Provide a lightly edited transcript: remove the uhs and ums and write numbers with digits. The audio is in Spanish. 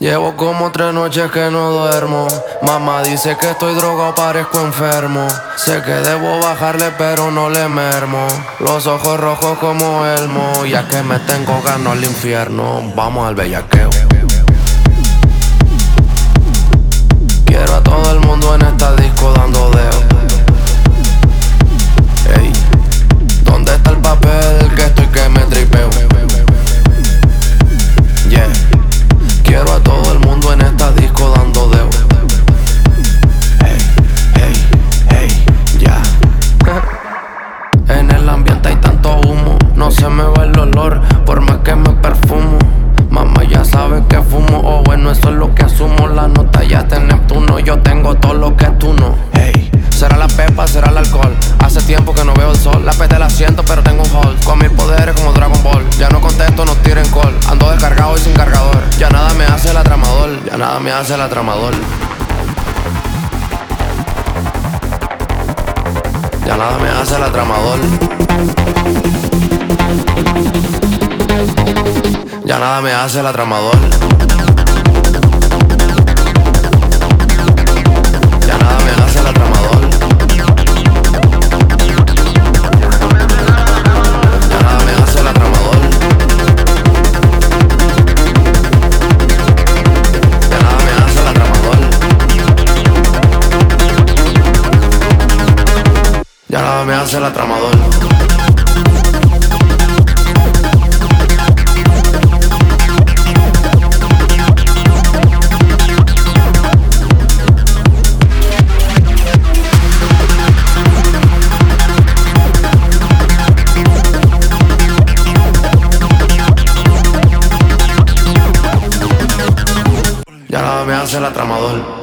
Llevo como 3 noches que no duermo. Mamá dice que estoy drogado, parezco enfermo. Sé que debo bajarle pero no le mermo. Los ojos rojos como Elmo. Ya que me tengo ganas al infierno, vamos al bellaqueo. Quiero a todo el mundo en esta disco dando dedo. Ey, ¿dónde está el papel? Que estoy que me tripeo. Yeah, quiero a todo el mundo en esta disco dando dedo. Hey, hey, hey, ya. En el ambiente hay tanto humo, no se me va el olor, por más que me perfumo. Mamá ya sabe que fumo, oh bueno, eso es lo que asumo. La nota ya está en Neptuno, yo tengo todo lo que tú no. Hey, será la pepa, será el alcohol. Hace tiempo que no veo el sol, la PT la siento pero tengo un hold. Con mis poderes como Dragon Ball, ya no contesto, no tiren call. Ando descargado y sin cargador, ya nada me hace el atramador. Ya nada me hace el atramador. Ya nada me hace el atramador. Ya nada me hace el atramador. Ya nada me hace el atramador. Ya nada me hace el atramador. Ya nada me hace el atramador. Ya nada me hace el atramador. Ya nada me hace el atramador.